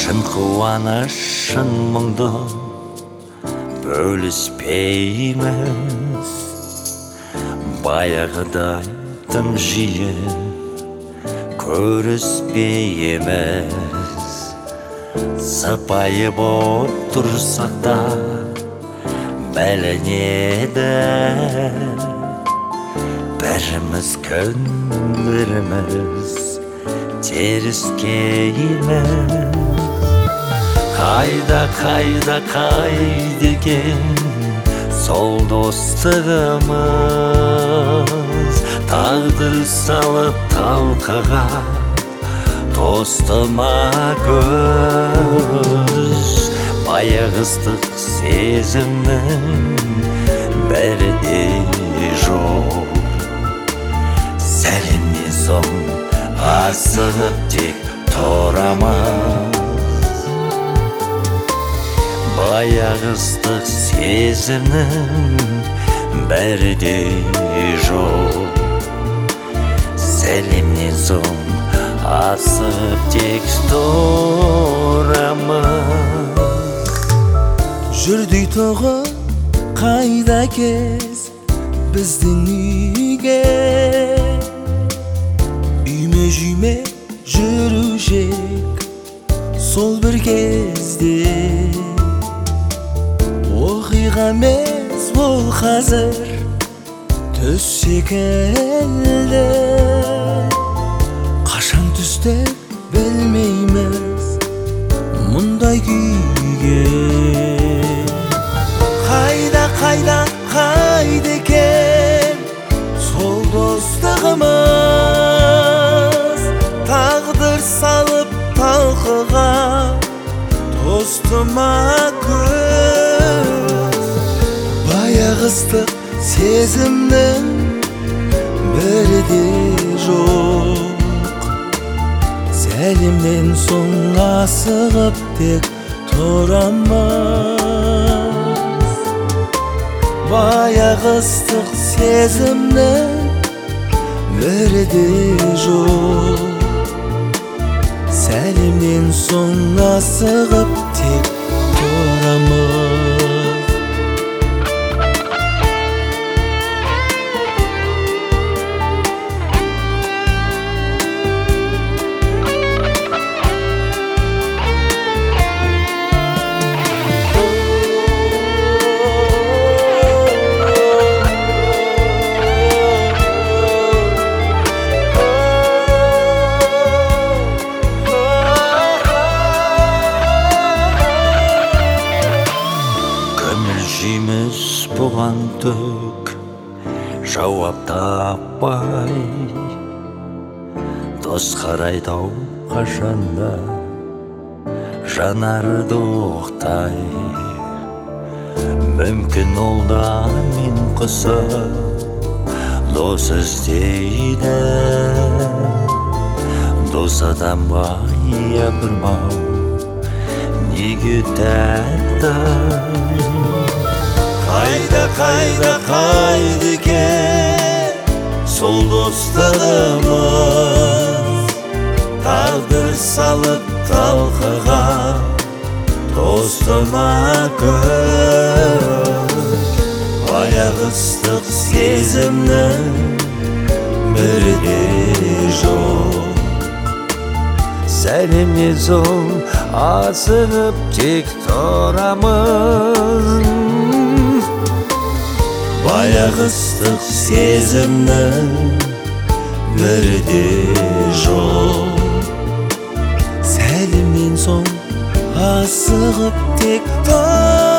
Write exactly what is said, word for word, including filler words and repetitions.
шын қуаныш шын мұңды бөліспейміз, баяғыдай тым жиі көріспейміз. Сыпайы боп тұрсақ та білінеді, біріміз күн біріміз теріскейміз. Қайда, қайда, қайда екен сол достығымыз, тағдыр салып талқыға тосты ма көз. Баяғы ыстық сезімнің бәрі де жоқ, сәлемнен соң асығып тек тұрамыз. Баяғы ыстық сезімнің бәрі де жоқ, сәлемнен соң асығып тек тұрамыз. Жүрдей тоғы қайда кез біздің үйге, үйме-жүйме жүрушек сол бір кезде. Оқиға емес ол қазір түс секілді, қашан түсті білмейміз мұндай күйге. Қайда, қайда, қайда екен сол достығымыз, тағдыр салып талқыға тосты ма көз. Баяғы ыстық сезімнің бірі де жоқ, сәлемнен соң асығып тек тұрамыз. Баяғы ыстық сезімнің бірі де жоқ, сәлемнен соң асығып тек тұрамыз. Жейміз бұған түк жауап таппай, дос қарайды-ау қашанда жанарды оқтай. Мүмкін ол да мен құсы дос іздейді, дос адамға япырмау неге тәтті. Қайда, қайда, қайда екен сол достығымыз, тағдыр салып талқыға тосты ма көз. Баяғы ыстық сезімнің бірі де жоқ, сәлемнен соң асығып тек тұрамыз. Баяғы ыстық сезімнің бірі де жоқ, сәлемнен соң асығып тек тұрамыз.